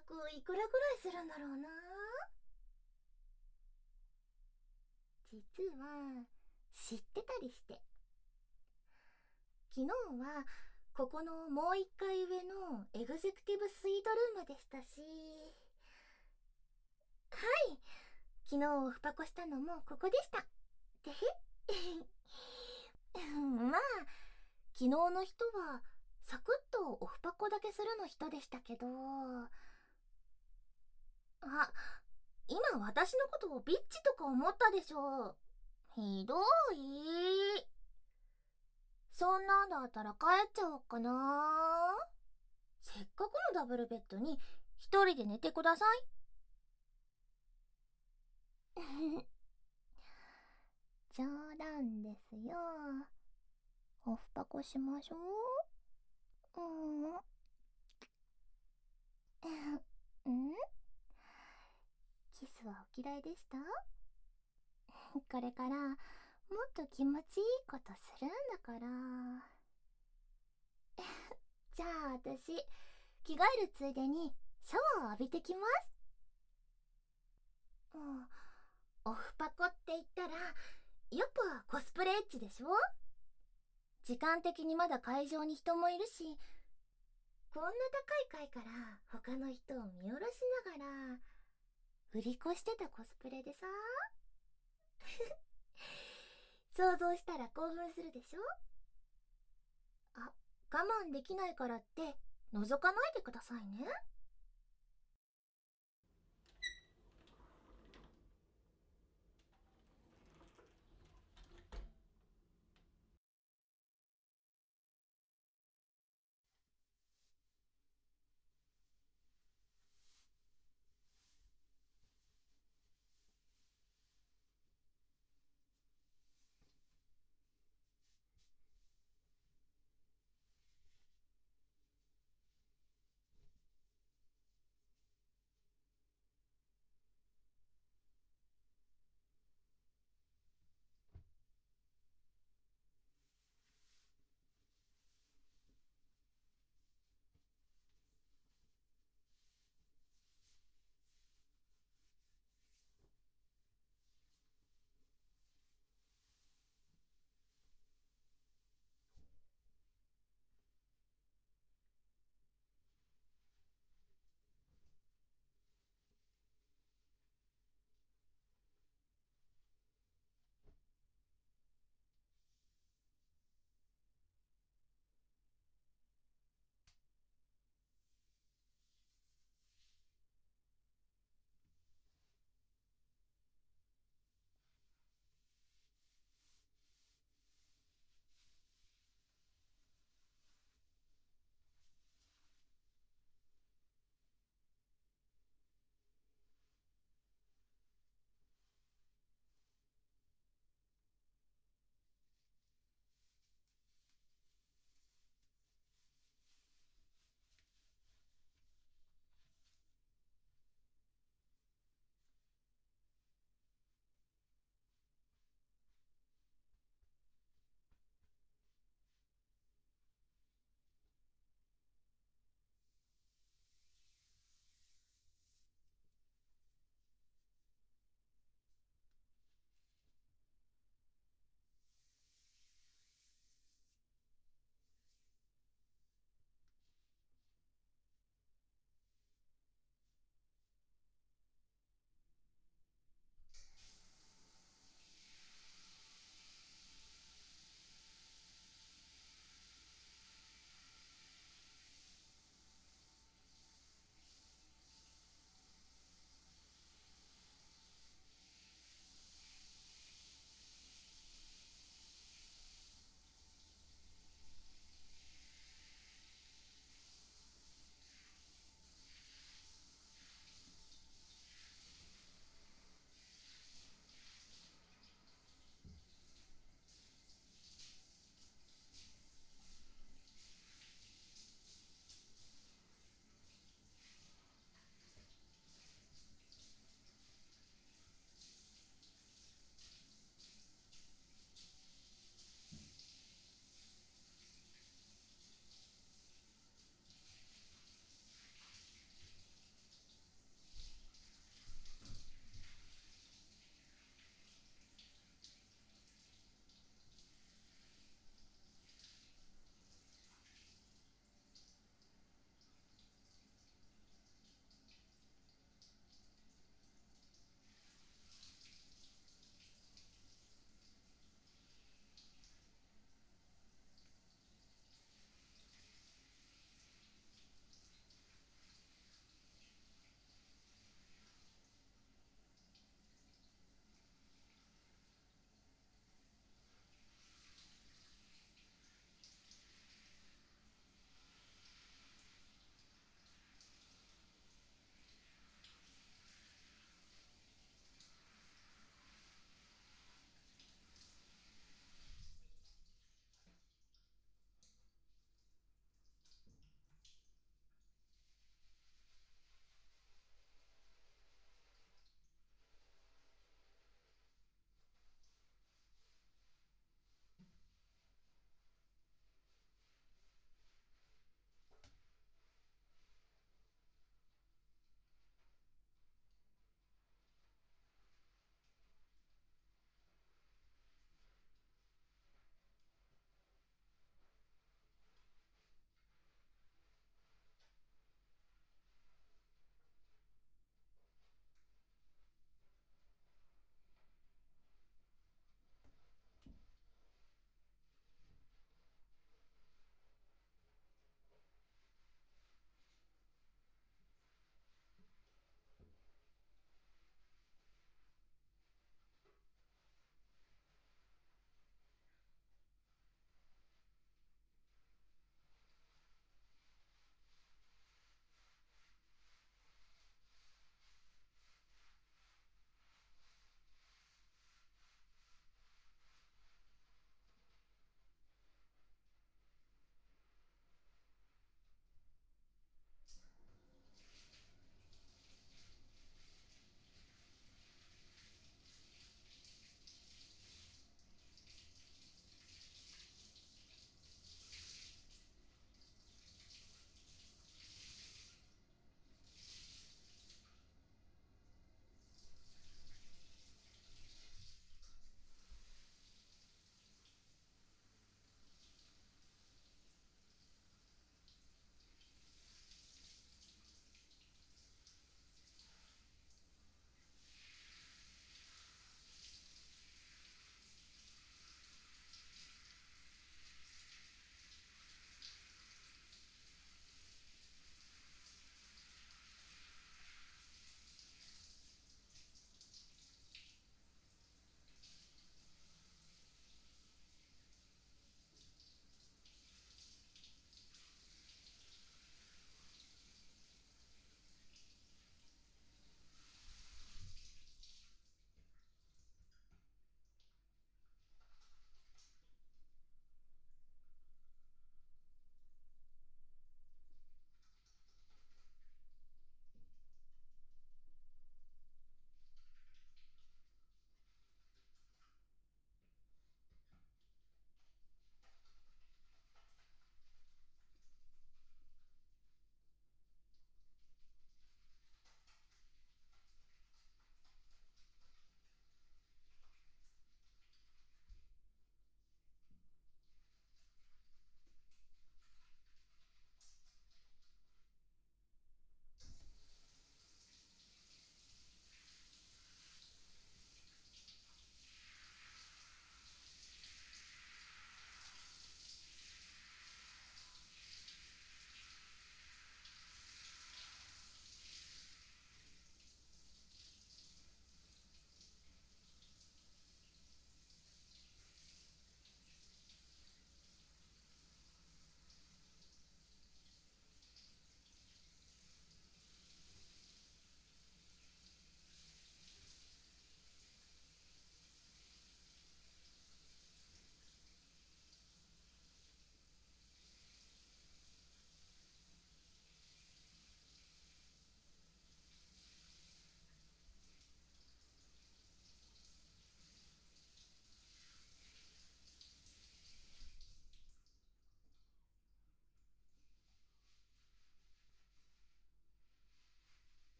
額いくらぐらいするんだろうな。実は知ってたりして、昨日はここのもう一階上のエグゼクティブスイートルームでしたし、はい、昨日オフパコしたのもここでした。てへまあ昨日の人はサクッとオフパコだけするの人でしたけど、あ、今私のことをビッチとか思ったでしょ。ひどい。そんなんだったら帰っちゃおっかな。せっかくのダブルベッドに一人で寝てください。冗談ですよ。オフパコしましょう。んキスはお嫌いでした？これからもっと気持ちいいことするんだから。じゃあ私着替えるついでにシャワーを浴びてきます。うん、オフパコって言ったらやっぱコスプレエッジでしょ。時間的にまだ会場に人もいるし、こんな高い階から他の人を見下ろしながら売り越してたコスプレでさ。想像したら興奮するでしょ。あ、我慢できないからって覗かないでくださいね。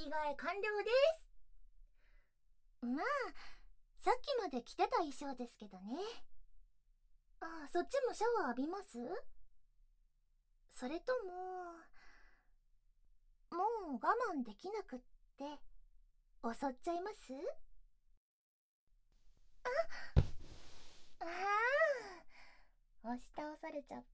着替え完了です。まあ、さっきまで着てた衣装ですけどね。あ、そっちもシャワー浴びます？それともう我慢できなくって襲っちゃいます？ああ、押し倒されちゃった。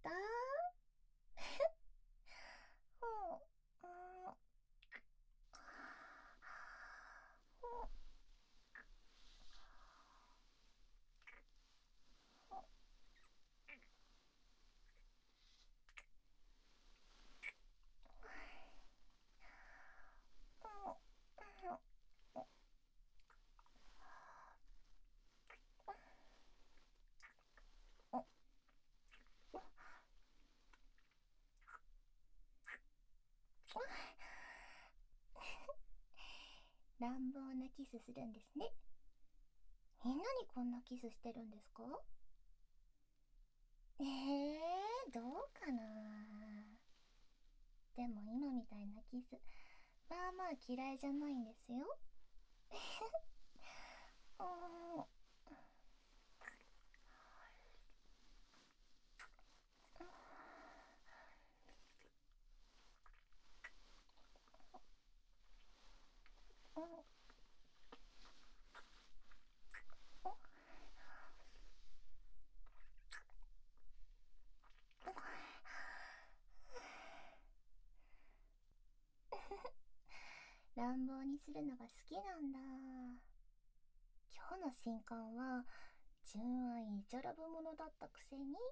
乱暴なキスするんですね。みんなにこんなキスしてるんですか？どうかな。でも今みたいなキス、まあまあ嫌いじゃないんですよ。乱暴にするのが好きなんだ。今日の新刊は純愛イチャラブものだったくせに。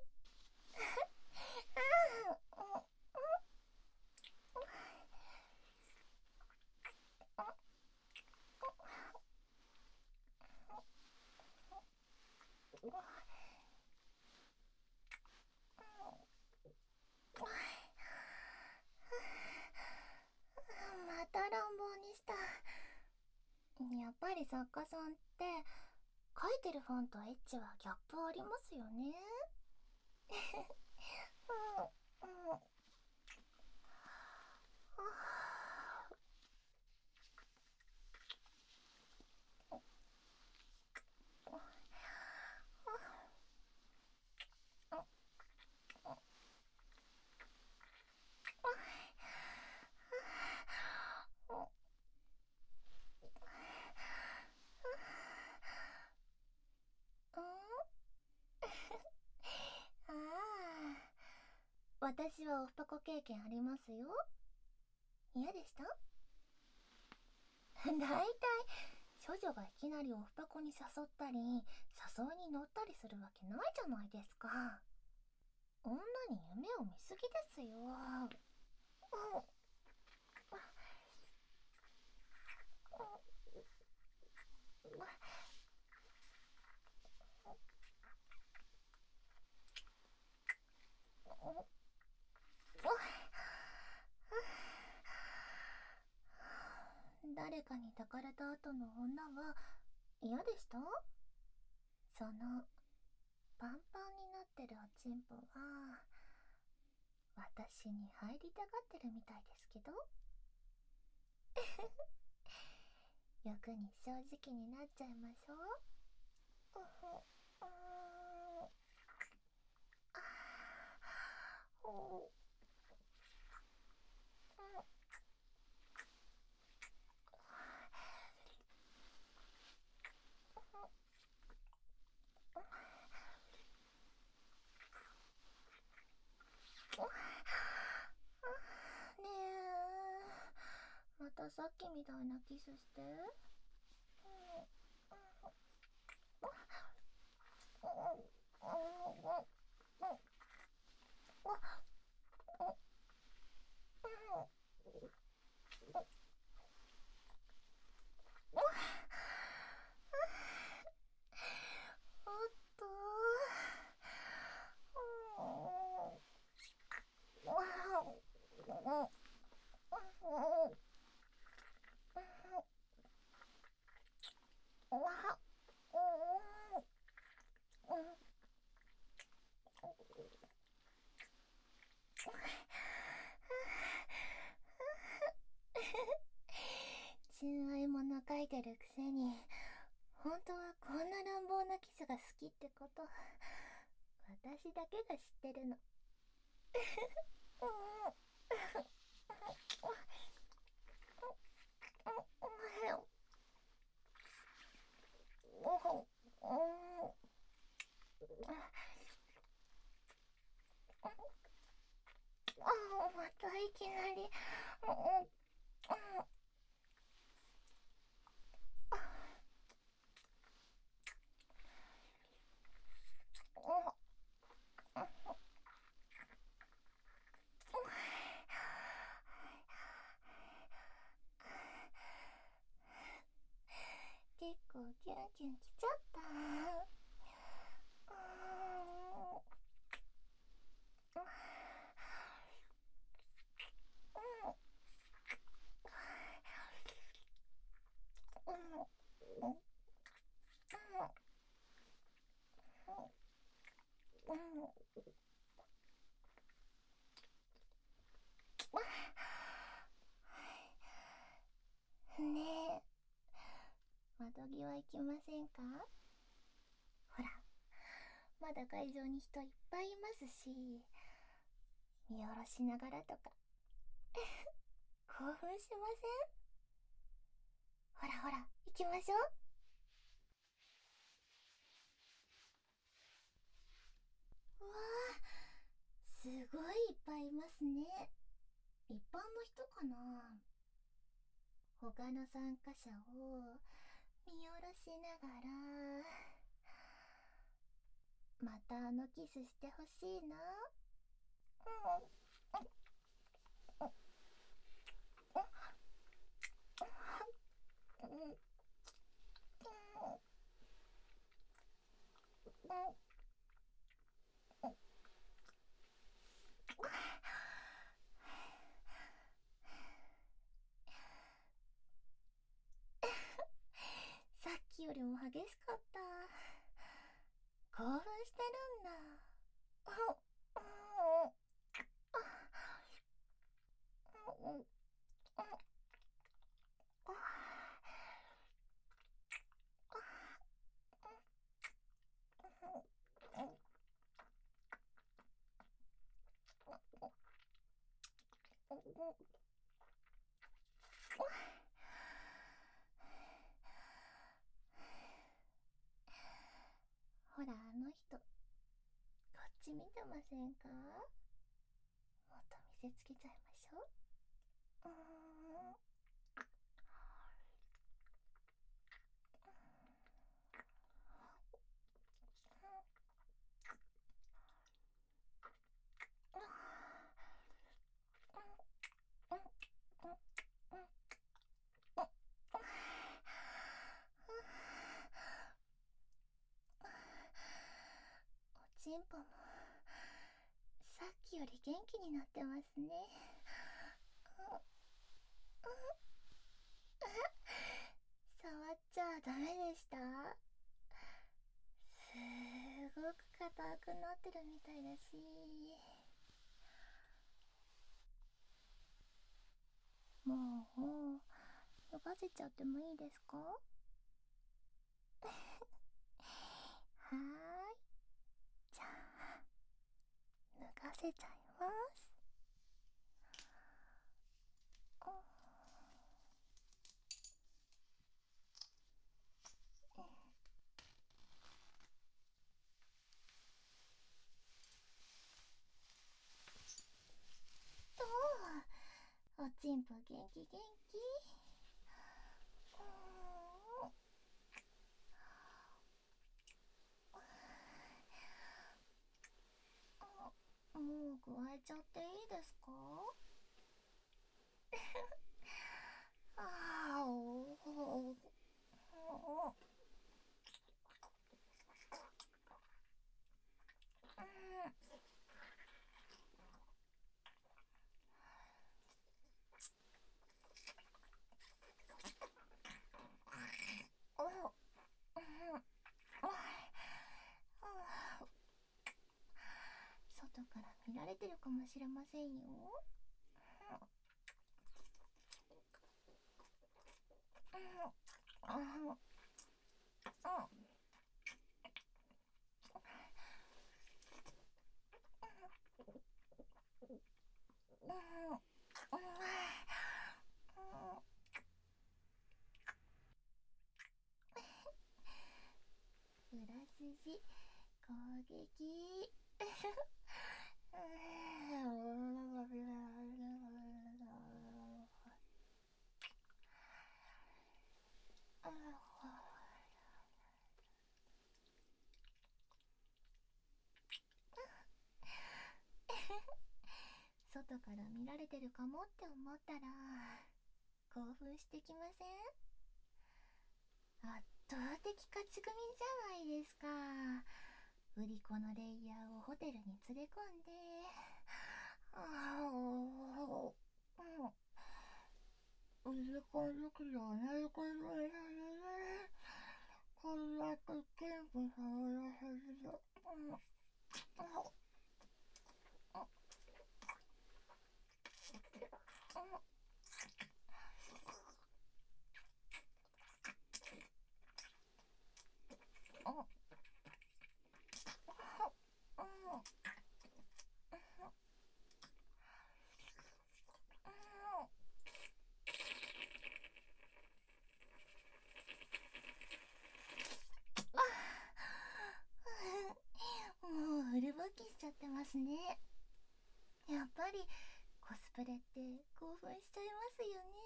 また乱暴にした。やっぱり作家さんって書いてるファンとエッチはギャップありますよね。ああ、私はオフパコ経験ありますよ。嫌でした？だいたい処女がいきなりオフパコに誘ったり誘いに乗ったりするわけないじゃないですか。女に夢を見すぎですよ。誰かに抱かれた後の女は嫌でした？そのパンパンになってるおちんぽは私に入りたがってるみたいですけど。欲に正直になっちゃいましょう。ねえ、またさっきみたいなキスして。おっと。 スが好きってこと私だけが知ってるの。またいきなり。結構キュンキュンきちゃった。ねえ、窓際行きませんか？ほら、まだ会場に人いっぱいいますし、見下ろしながらとか興奮しません？ほらほら、行きましょう。うわー、すごいいっぱいいますね。一般の人かな？他の参加者を見下ろしながら、またあのキスしてほしいな。さっきよりも激しかった。興奮してるんだ。ほら、あの人、こっち見てませんか？もっと見せつけちゃいましょう。おちんぽもさっきより元気になってますね。触っちゃダメでした？すごく硬くなってるみたいだし。もう脱がせちゃってもいいですか？はーい、じゃあ脱がせちゃいます。おちんぽ元気元気。もう加えちゃっていいですか？あお。外から見られてるかもしれませんよ。 裏筋攻撃外から見られてるかもって思ったら興奮してきません？圧倒的勝ち組じゃないですか。売り子のレイヤーをホテルに連れ込んで、売り子好きじゃないことでこんなクッキングされやすいよ。もうフル勃起しちゃってますね。やっぱりコスプレって興奮しちゃいますよね。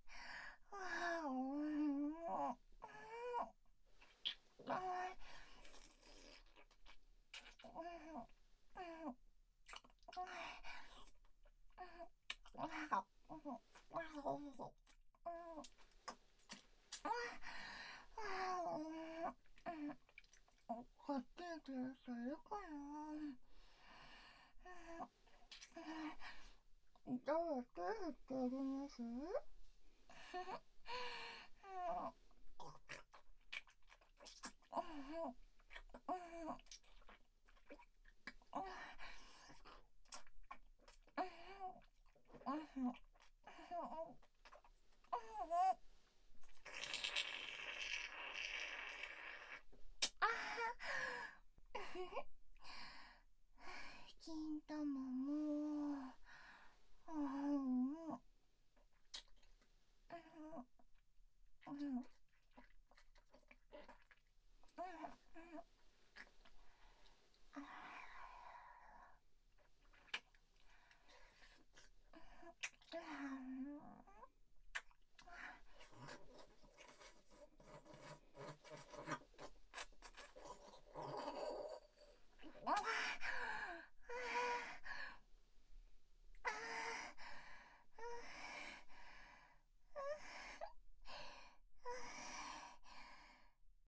こっちに来る人いるかな。どうやって振ってあげます？